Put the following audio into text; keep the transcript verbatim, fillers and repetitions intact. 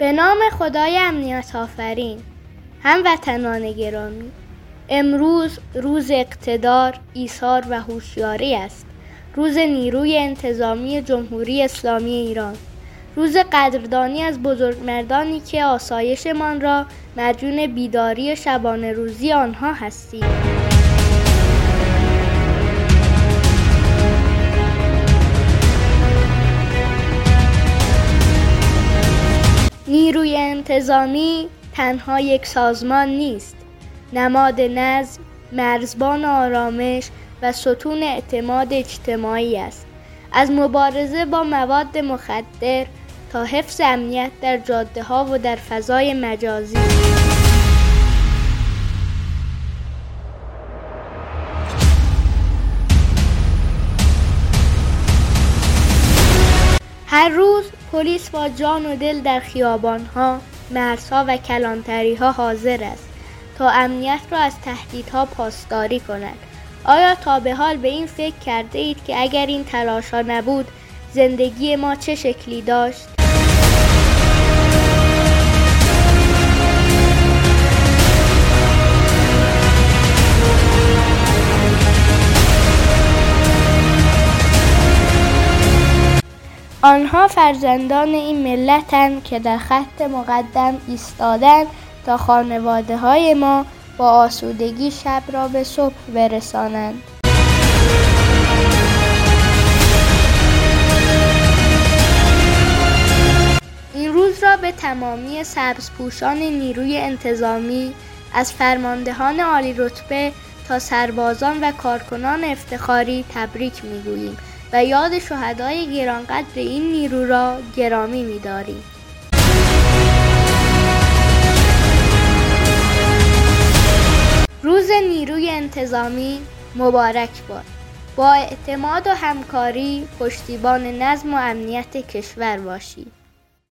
به نام خدای امنیت آفرین. هموطنان گرامی، امروز روز اقتدار، ایثار و هوشیاری است. روز نیروی انتظامی جمهوری اسلامی ایران. روز قدردانی از بزرگمردانی که آسایشمان را مدیون بیداری شبانه روزی آنها هستیم. نیروی انتظامی تنها یک سازمان نیست، نماد نظم، مرزبان آرامش و ستون اعتماد اجتماعی است. از مبارزه با مواد مخدر تا حفظ امنیت در جاده‌ها و در فضای مجازی. هر روز پلیس با جان و دل در خیابان‌ها، مرزها و کلانتری‌ها حاضر است تا امنیت را از تهدیدها پاسداری کند. آیا تا به حال به این فکر کرده اید که اگر این تلاش‌ها نبود زندگی ما چه شکلی داشت؟ آنها فرزندان این ملتند که در خط مقدم ایستادند تا خانواده‌های ما با آسودگی شب را به صبح برسانند. این روز را به تمامی سبزپوشان نیروی انتظامی، از فرماندهان عالی رتبه تا سربازان و کارکنان افتخاری تبریک می‌گوییم و یاد شهدای گرانقدر این نیرو را گرامی می‌داریم. روز نیروی انتظامی مبارک باد. با اعتماد و همکاری پشتیبان نظم و امنیت کشور باشید.